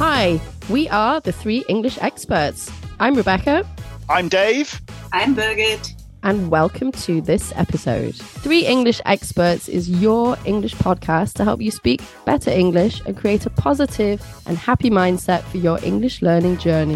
Hi, we are the Three English Experts. I'm Rebecca. I'm Dave. I'm Birgit. And welcome to this episode. Three English Experts is your English podcast to help you speak better English and create a positive and happy mindset for your English learning journey.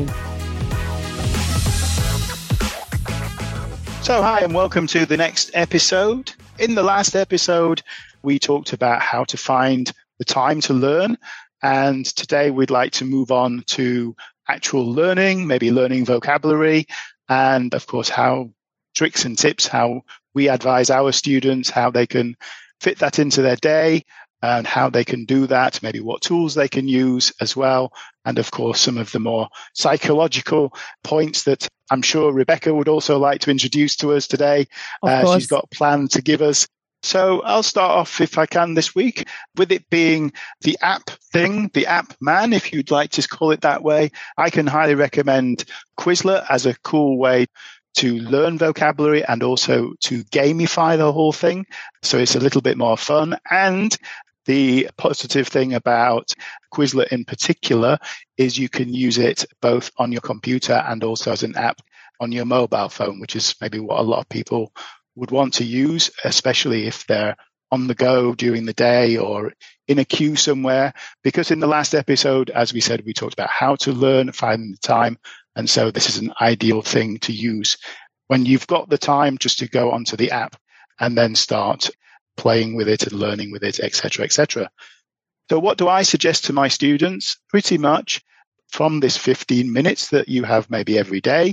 So hi and welcome to the next episode. In the last episode, we talked about how to find the time to learn. And today we'd like to move on to actual learning, maybe learning vocabulary, and of course, how tricks and tips, how we advise our students, how they can fit that into their day and how they can do that, maybe what tools they can use as well. And of course, some of the more psychological points that I'm sure Rebecca would also like to introduce to us today. She's got a plan to give us. So I'll start off, if I can, this week with it being the app thing, the app man, if you'd like to call it that way. I can highly recommend Quizlet as a cool way to learn vocabulary and also to gamify the whole thing. So it's a little bit more fun. And the positive thing about Quizlet in particular is you can use it both on your computer and also as an app on your mobile phone, which is maybe what a lot of people would want to use, especially if they're on the go during the day or in a queue somewhere. Because in the last episode, as we said, we talked about how to learn, finding the time. And so this is an ideal thing to use when you've got the time just to go onto the app and then start playing with it and learning with it, etc., etc. So what do I suggest to my students? Pretty much from this 15 minutes that you have maybe every day,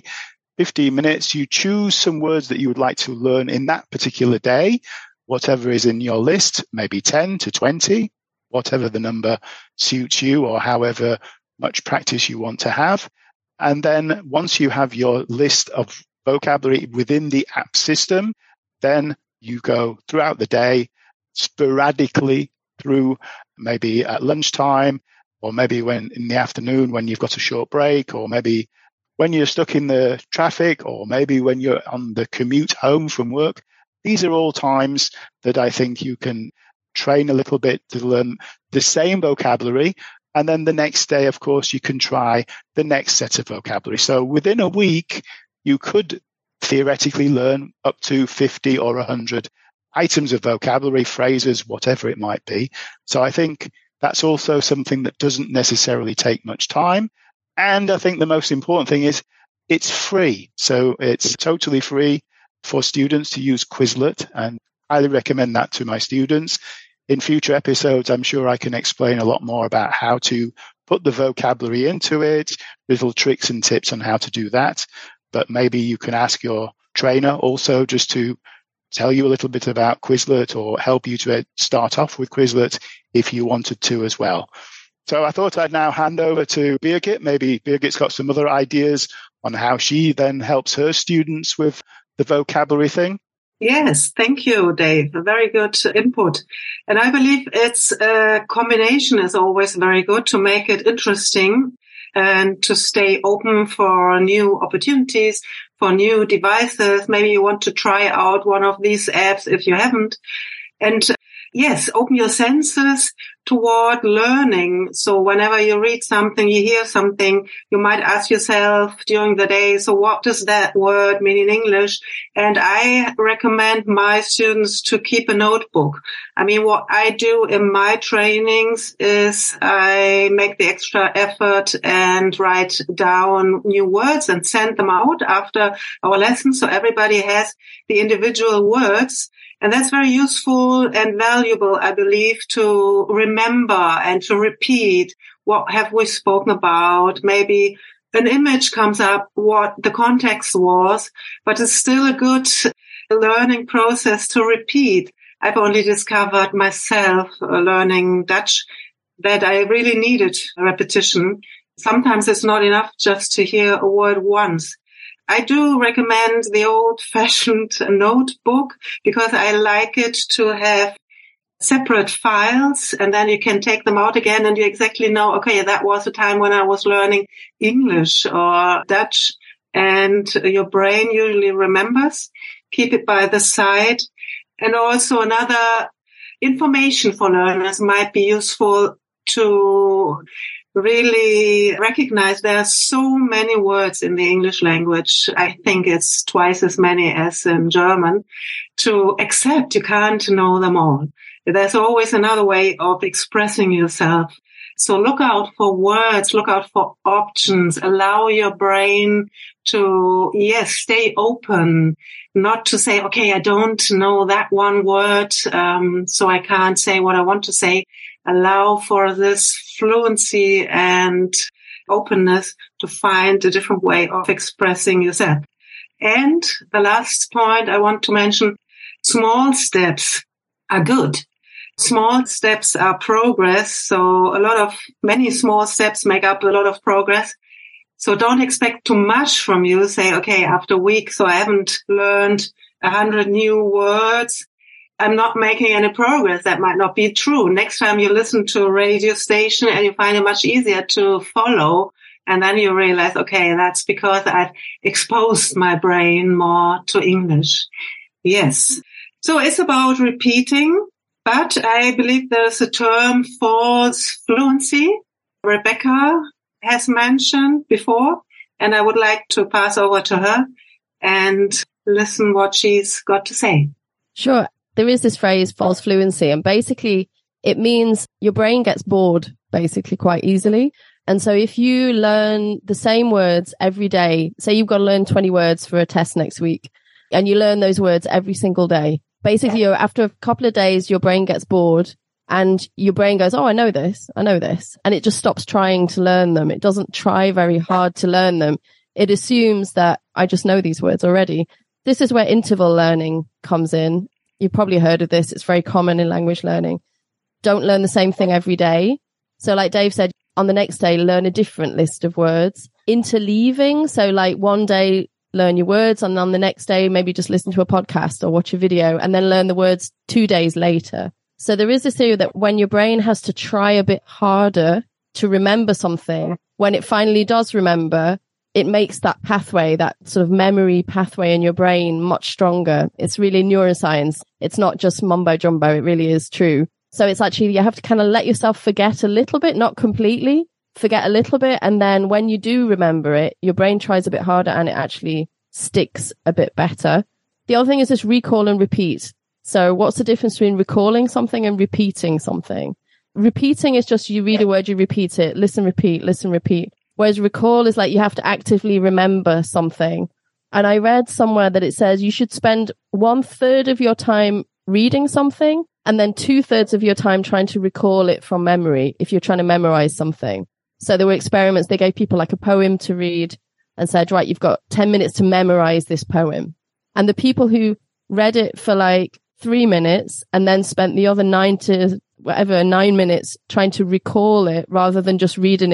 15 minutes, you choose some words that you would like to learn in that particular day, whatever is in your list, maybe 10 to 20, whatever the number suits you or however much practice you want to have. And then once you have your list of vocabulary within the app system, then you go throughout the day, sporadically through maybe at lunchtime, or maybe when in the afternoon when you've got a short break, or maybe when you're stuck in the traffic, or maybe when you're on the commute home from work. These are all times that I think you can train a little bit to learn the same vocabulary. And then the next day, of course, you can try the next set of vocabulary. So within a week, you could theoretically learn up to 50 or 100 items of vocabulary, phrases, whatever it might be. So I think that's also something that doesn't necessarily take much time. And I think the most important thing is it's free. So it's totally free for students to use Quizlet, and I highly recommend that to my students. In future episodes, I'm sure I can explain a lot more about how to put the vocabulary into it, little tricks and tips on how to do that. But maybe you can ask your trainer also just to tell you a little bit about Quizlet or help you to start off with Quizlet if you wanted to as well. So I thought I'd now hand over to Birgit. Maybe Birgit's got some other ideas on how she then helps her students with the vocabulary thing. Yes, thank you, Dave. A very good input. And I believe it's a combination is always very good to make it interesting and to stay open for new opportunities, for new devices. Maybe you want to try out one of these apps if you haven't. And yes, open your senses toward learning. So whenever you read something, you hear something, you might ask yourself during the day, so what does that word mean in English? And I recommend my students to keep a notebook. I mean, what I do in my trainings is I make the extra effort and write down new words and send them out after our lesson. So everybody has the individual words. And that's very useful and valuable, I believe, to remember and to repeat what have we spoken about. Maybe an image comes up, what the context was, but it's still a good learning process to repeat. I've only discovered myself learning Dutch that I really needed repetition. Sometimes it's not enough just to hear a word once. I do recommend the old-fashioned notebook because I like it to have separate files, and then you can take them out again and you exactly know, okay, that was the time when I was learning English or Dutch, and your brain usually remembers. Keep it by the side. And also another information for learners might be useful to really recognize there are so many words in the English language. I think it's twice as many as in German, to accept you can't know them all. There's always another way of expressing yourself. So look out for words, look out for options, allow your brain to, stay open, not to say, okay, I don't know that one word, so I can't say what I want to say. Allow for this fluency and openness to find a different way of expressing yourself. And the last point I want to mention, small steps are good. Small steps are progress. So many small steps make up a lot of progress. So don't expect too much from you. Say, okay, after a week, so I haven't learned 100 new words. I'm not making any progress. That might not be true. Next time you listen to a radio station and you find it much easier to follow. And then you realize, okay, that's because I've exposed my brain more to English. Yes. So it's about repeating. But I believe there's a term for fluency. Rebecca has mentioned before, and I would like to pass over to her and listen what she's got to say. Sure. There is this phrase, false fluency, and basically it means your brain gets bored basically quite easily. And so if you learn the same words every day, say you've got to learn 20 words for a test next week, and you learn those words every single day, basically, after a couple of days, your brain gets bored and your brain goes, oh, I know this. And it just stops trying to learn them. It doesn't try very hard to learn them. It assumes that I just know these words already. This is where interval learning comes in. You've probably heard of this. It's very common in language learning. Don't learn the same thing every day. So like Dave said, on the next day, learn a different list of words. Interleaving. So like one day, learn your words, and on the next day, maybe just listen to a podcast or watch a video and then learn the words 2 days later. So there is this theory that when your brain has to try a bit harder to remember something, when it finally does remember, it makes that pathway, that sort of memory pathway in your brain much stronger. It's really neuroscience. It's not just mumbo jumbo. It really is true. So it's actually, you have to kind of let yourself forget a little bit, not completely, forget a little bit. And then when you do remember it, your brain tries a bit harder and it actually sticks a bit better. The other thing is just recall and repeat. So what's the difference between recalling something and repeating something? Repeating is just you read a word, you repeat it, listen, repeat. Whereas recall is like you have to actively remember something. And I read somewhere that it says you should spend 1/3 of your time reading something and then 2/3 of your time trying to recall it from memory if you're trying to memorize something. So there were experiments. They gave people like a poem to read and said, right, you've got 10 minutes to memorize this poem. And the people who read it for like 3 minutes and then spent the other 9 minutes trying to recall it rather than just reading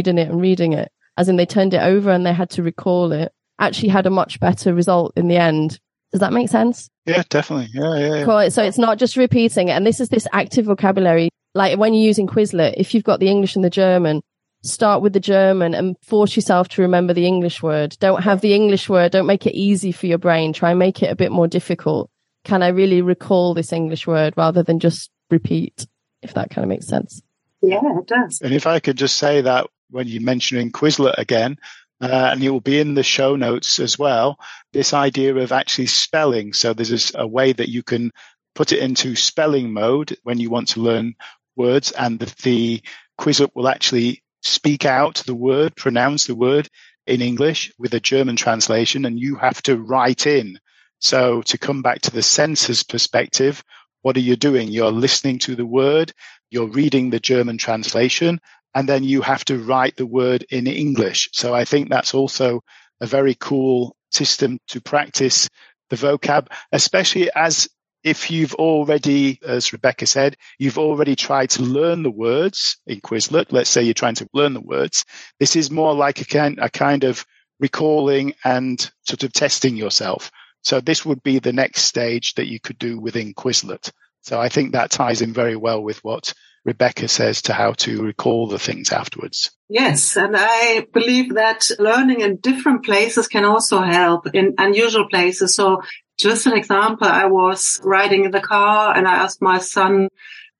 it, as in they turned it over and they had to recall it, actually had a much better result in the end. Does that make sense? Yeah, definitely. Yeah. Cool. So it's not just repeating it. And this is this active vocabulary. Like when you're using Quizlet, if you've got the English and the German, start with the German and force yourself to remember the English word. Don't have the English word. Don't make it easy for your brain. Try and make it a bit more difficult. Can I really recall this English word rather than just repeat, if that kind of makes sense? Yeah, it does. And if I could just say that when you're mentioning Quizlet again, and it will be in the show notes as well, this idea of actually spelling. So there's a way that you can put it into spelling mode when you want to learn words, and the Quizlet will actually speak out the word, pronounce the word in English with a German translation, and you have to write in. So to come back to the sensor's perspective, what are you doing? You're listening to the word, you're reading the German translation, and then you have to write the word in English. So I think that's also a very cool system to practice the vocab, especially as if you've already, as Rebecca said, you've already tried to learn the words in Quizlet. Let's say you're trying to learn the words. This is more like a kind of recalling and sort of testing yourself. So this would be the next stage that you could do within Quizlet. So I think that ties in very well with what Rebecca says to how to recall the things afterwards. Yes, and I believe that learning in different places can also help in unusual places. So just an example, I was riding in the car and I asked my son,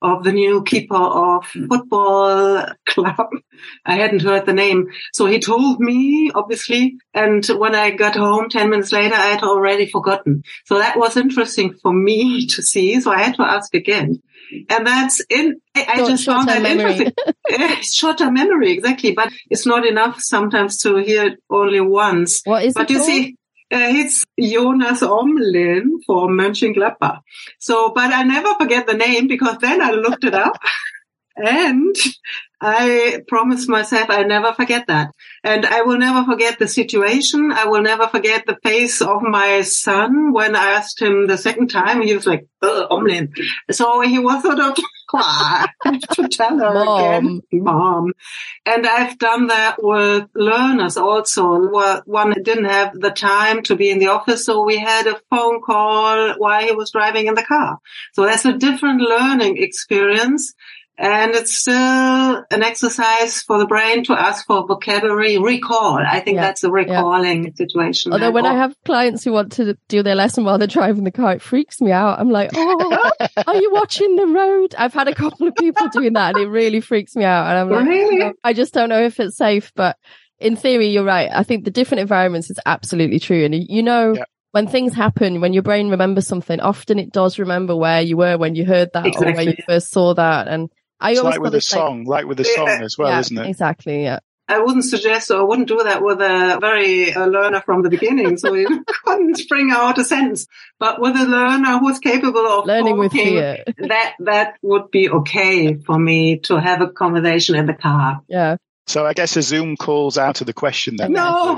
of the new keeper of football club. I hadn't heard the name. So he told me, obviously, and when I got home 10 minutes later, I had already forgotten. So that was interesting for me to see. So I had to ask again. And that's I just found that interesting. It's short-term memory, exactly. But it's not enough sometimes to hear it only once. What is but it you called? See, it's Jonas Omlin for Mönchengladbach. So, but I never forget the name because then I looked it up and I promised myself I never forget that. And I will never forget the situation. I will never forget the face of my son when I asked him the second time. He was like, Omlin. So he was sort of, I have to tell her again, Mom. And I've done that with learners also. One didn't have the time to be in the office, so we had a phone call while he was driving in the car. So that's a different learning experience. And it's still an exercise for the brain to ask for vocabulary recall. I think that's a recalling situation. Although when I have clients who want to do their lesson while they're driving the car, it freaks me out. I'm like, oh, are you watching the road? I've had a couple of people doing that and it really freaks me out. And I'm like, really? I just don't know if it's safe. But in theory, you're right. I think the different environments is absolutely true. And when things happen, when your brain remembers something, often it does remember where you were when you heard that or where you first saw that. And it's like with a song as well, isn't it? Exactly, yeah. I wouldn't suggest or I wouldn't do that with a very learner from the beginning, so you couldn't bring out a sentence. But with a learner who's capable of learning with fear, that would be okay for me to have a conversation in the car. Yeah. So I guess a Zoom call's out of the question then. No,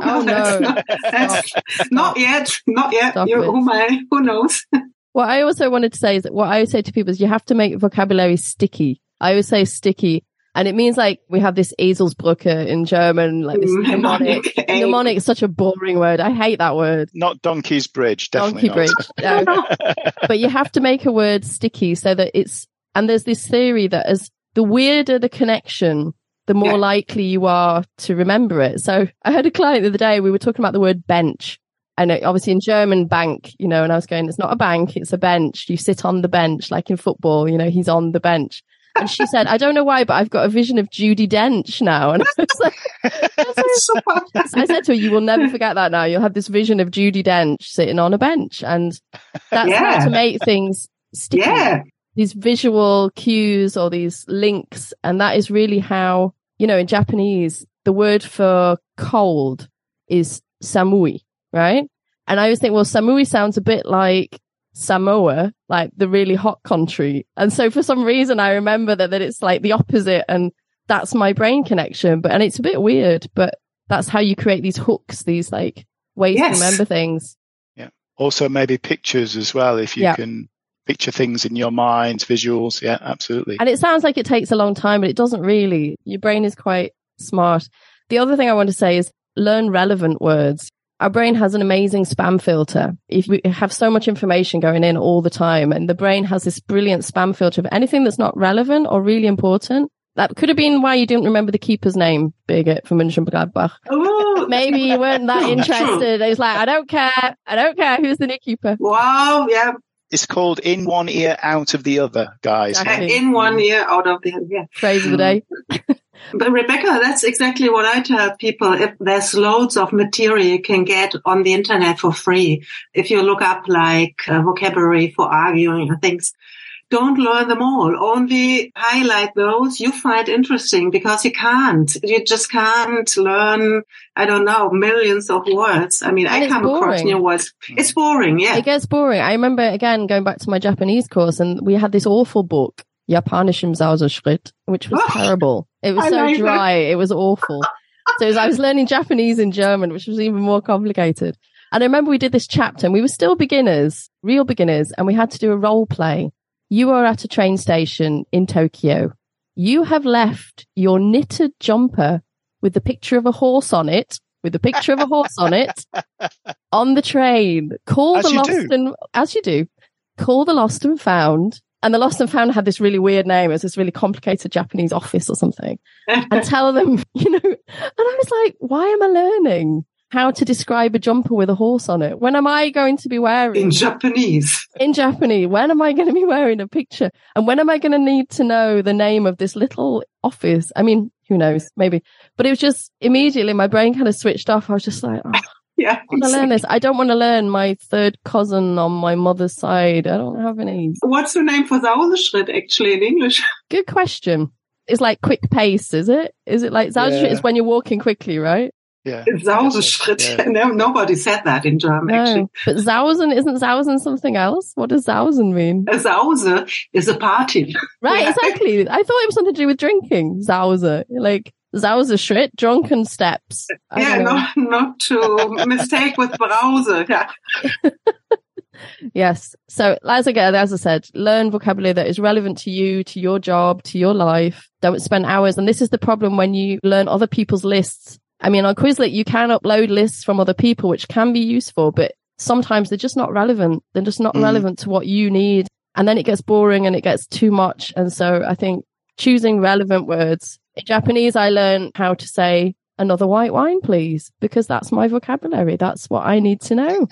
not yet. Who knows? What I also wanted to say is that what I say to people is you have to make vocabulary sticky. I always say sticky. And it means like we have this Eselsbrücke in German, like this mnemonic. Mnemonic is such a boring word. I hate that word. Not Donkey's Bridge, definitely Donkey Bridge. No. But you have to make a word sticky so that and there's this theory that as the weirder the connection, the more likely you are to remember it. So I had a client the other day, we were talking about the word bench. And obviously in German, bank, and I was going, it's not a bank, it's a bench. You sit on the bench, like in football, he's on the bench. And she said, I don't know why, but I've got a vision of Judi Dench now. And I was like, I said to her, you will never forget that now. You'll have this vision of Judi Dench sitting on a bench. And that's how to make things sticky. Yeah. These visual cues or these links. And that is really how, in Japanese, the word for cold is samui, right? And I always think, well, samui sounds a bit like Samoa, like the really hot country. And so for some reason, I remember that it's like the opposite. And that's my brain connection. And it's a bit weird, but that's how you create these hooks, these like ways to remember things. Yeah. Also maybe pictures as well. If you can picture things in your mind, visuals. Yeah, absolutely. And it sounds like it takes a long time, but it doesn't really. Your brain is quite smart. The other thing I want to say is learn relevant words. Our brain has an amazing spam filter. If we have so much information going in all the time, and the brain has this brilliant spam filter of anything that's not relevant or really important. That could have been why you didn't remember the keeper's name, Birgit from Mönchengladbach. Oh. Maybe you weren't that interested. It was like, I don't care who's the new keeper. Wow, yeah. It's called in one ear, out of the other, guys. Exactly. In one ear, out of the other, yeah. Phrase of the day. But Rebecca, that's exactly what I tell people. If there's loads of material you can get on the internet for free. If you look up like vocabulary for arguing and things, don't learn them all. Only highlight those you find interesting because you just can't learn, millions of words. I mean, I come across new words. It's boring, yeah. It gets boring. I remember, again, going back to my Japanese course and we had this awful book, Japanisch im Sauserschritt, which was terrible. It was so dry. It was awful. So I was learning Japanese in German, which was even more complicated. And I remember we did this chapter and we were still beginners, real beginners, and we had to do a role play. You are at a train station in Tokyo. You have left your knitted jumper with the picture of a horse on it, on the train. Call the lost and found. And the lost and found had this really weird name. It was this really complicated Japanese office or something. And tell them, and I was like, why am I learning how to describe a jumper with a horse on it. When am I going to be wearing? In Japanese. In Japanese. When am I going to be wearing a picture? And when am I going to need to know the name of this little office? I mean, who knows? Maybe. But it was just immediately my brain kind of switched off. I was just like, oh, yeah, I want to learn this. I don't want to learn my third cousin on my mother's side. I don't have any. What's the name for Sauseschritt actually in English? Good question. It's like quick pace, is it? Is it like Sauseschritt is when you're walking quickly, right? Yeah. Sauseschritt. Yeah. No, nobody said that in German, actually. But isn't Sausen something else? What does Sausen mean? A Sause is a party. Right, yeah. Exactly. I thought it was something to do with drinking. Sause. Like Sauseschritt, drunken steps. Not to mistake with Brause. Yeah. Yes. So as I said, learn vocabulary that is relevant to you, to your job, to your life. Don't spend hours. And this is the problem when you learn other people's lists. I mean, on Quizlet, you can upload lists from other people, which can be useful, but sometimes they're just not relevant. They're just not relevant to what you need. And then it gets boring and it gets too much. And so I think choosing relevant words. In Japanese, I learned how to say another white wine, please, because that's my vocabulary. That's what I need to know.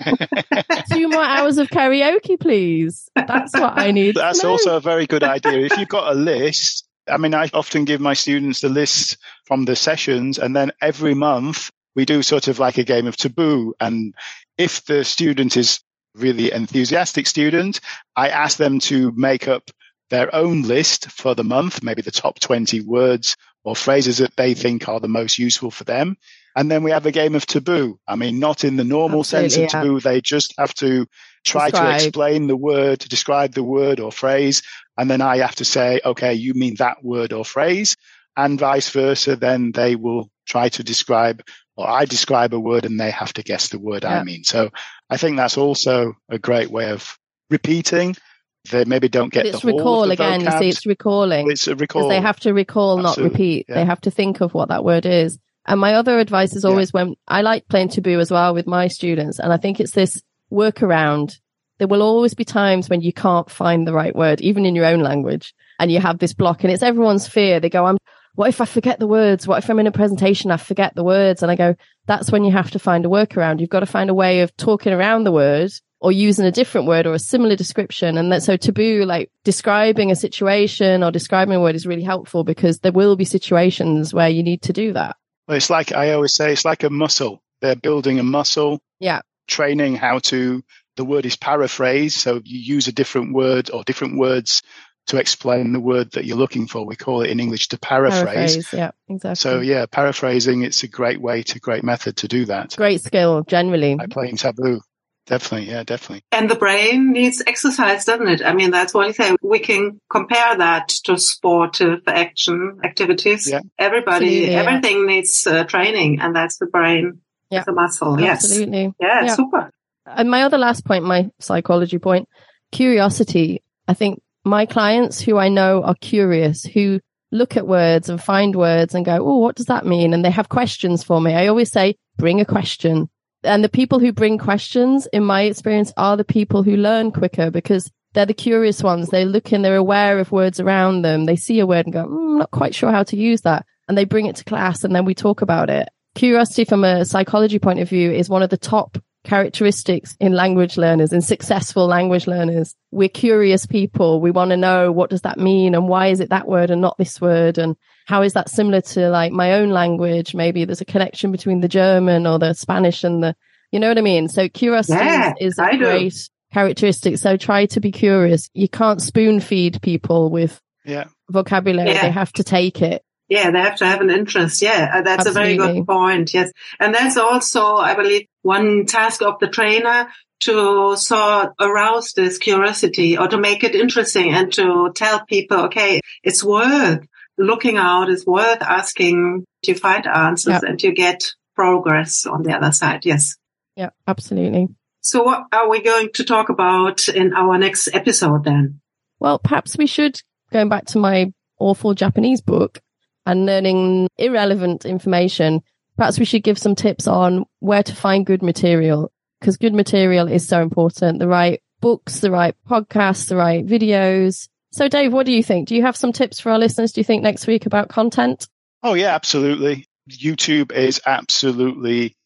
2 more hours of karaoke, please. That's what I need. That's to know. Also a very good idea. If you've got a list, I mean, I often give my students the list from the sessions, and then every month we do sort of like a game of Taboo. And if the student is really enthusiastic student, I ask them to make up their own list for the month, maybe the top 20 words or phrases that they think are the most useful for them. And then we have a game of Taboo. I mean, not in the normal sense of Taboo. They just have to try to explain the word, describe the word or phrase. And then I have to say, okay, you mean that word or phrase, and vice versa. Then they will try to describe, or I describe a word and they have to guess the word I mean. So I think that's also a great way of repeating. They maybe don't get the whole recall of the again. vocab. You see, it's recalling. It's a recall. Because they have to recall, not repeat. Yeah. They have to think of what that word is. And my other advice is always when I like playing Taboo as well with my students. And I think it's this workaround. There will always be times when you can't find the right word, even in your own language, and you have this block, and it's everyone's fear. They go, what if I forget the words? What if I'm in a presentation, I forget the words? And I go, that's when you have to find a workaround. You've got to find a way of talking around the word or using a different word or a similar description. And so Taboo, like describing a situation or describing a word, is really helpful because there will be situations where you need to do that. Well, it's like I always say, it's like a muscle. They're building a muscle. Yeah. Training how to, the word is paraphrase. So you use a different word or different words to explain the word that you're looking for. We call it in English to paraphrase. Yeah, exactly. So paraphrasing, it's a great method to do that. Great skill, generally. By playing Taboo. Definitely. And the brain needs exercise, doesn't it? I mean, that's what you say. We can compare that to sportive activities. Yeah. Everything needs training, and that's the brain. Yeah. The muscle. Absolutely. Yes. Yeah, super. And my other last point, my psychology point, curiosity. I think my clients who I know are curious, who look at words and find words and go, oh, what does that mean? And they have questions for me. I always say, bring a question. And the people who bring questions, in my experience, are the people who learn quicker because they're the curious ones. They look in, they're aware of words around them. They see a word and go, I'm not quite sure how to use that. And they bring it to class and then we talk about it. Curiosity from a psychology point of view is one of the top characteristics in language learners, in successful language learners. We're curious people. We want to know, what does that mean? And why is it that word and not this word? And how is that similar to like my own language? Maybe there's a connection between the German or the Spanish and the, you know what I mean? So curiosity is a great characteristic. So try to be curious. You can't spoon feed people with vocabulary. They have to take it. Yeah, they have to have an interest. Yeah, that's Absolutely. A very good point. Yes. And that's also, I believe, one task of the trainer to arouse this curiosity or to make it interesting and to tell people, okay, it's worth looking out, it's worth asking to find answers and to get progress on the other side. Yes. Yeah, absolutely. So what are we going to talk about in our next episode then? Well, perhaps we should, going back to my awful Japanese book, and learning irrelevant information, perhaps we should give some tips on where to find good material, because good material is so important. The right books, the right podcasts, the right videos. So Dave, what do you think? Do you have some tips for our listeners, do you think, next week about content? Oh, yeah, absolutely. YouTube is absolutely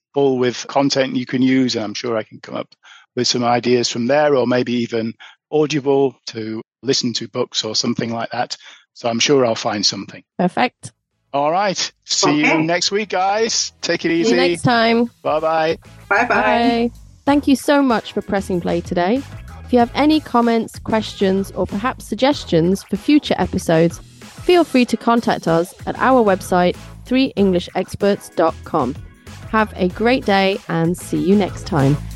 full with content you can use. And I'm sure I can come up with some ideas from there, or maybe even Audible to listen to books or something like that. So I'm sure I'll find something. Perfect. All right. See you next week, guys. Take it easy. See you next time. Bye-bye. Bye-bye. Bye. Thank you so much for pressing play today. If you have any comments, questions, or perhaps suggestions for future episodes, feel free to contact us at our website, 3englishexperts.com. Have a great day and see you next time.